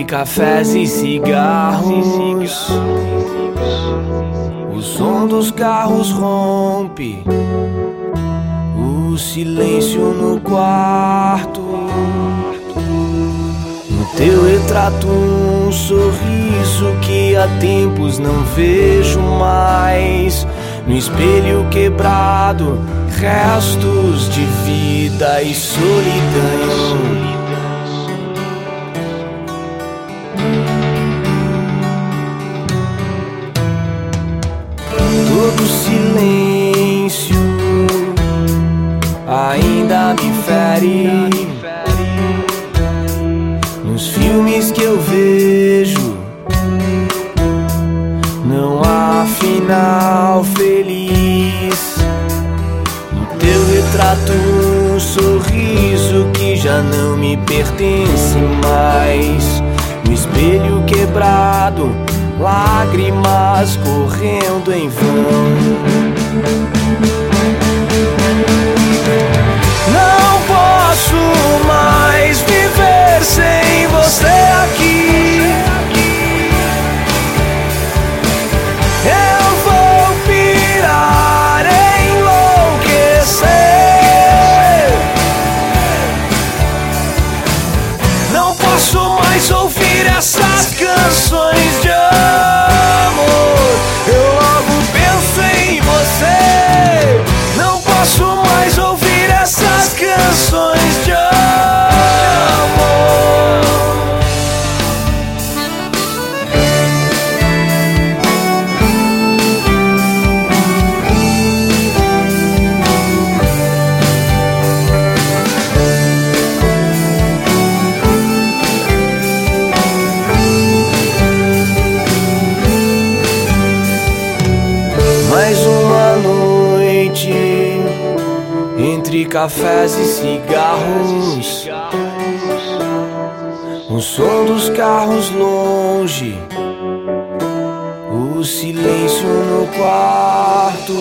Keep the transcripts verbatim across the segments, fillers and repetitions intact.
cafés e cigarros, o som dos carros rompe o silêncio no quarto. No teu retrato um sorriso que há tempos não vejo mais. No espelho quebrado, restos de vida e solidão. Todo silêncio ainda me fere. Nos filmes que eu vejo não há final feliz. No teu retrato um sorriso que já não me pertence mais. No espelho quebrado, lágrimas correndo em vão. Não posso mais viver sem você aqui. Eu vou pirar, enlouquecer. Não posso mais ouvir essas canções de amor. Eu logo penso em você. Não posso mais ouvir essas canções de amor. Mais uma noite entre cafés e cigarros, o som dos carros longe, o silêncio no quarto.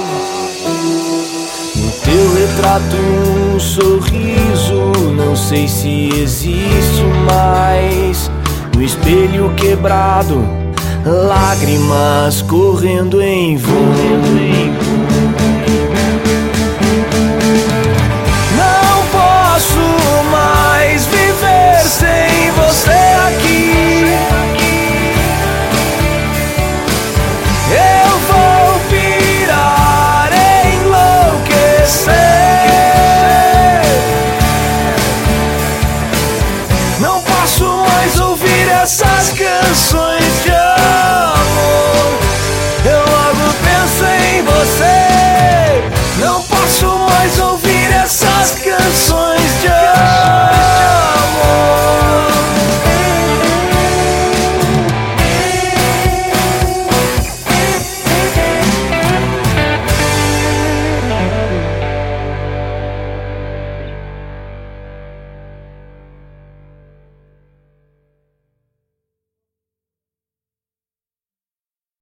No teu retrato um sorriso, não sei se existe mais. No espelho quebrado, lágrimas correndo em vão.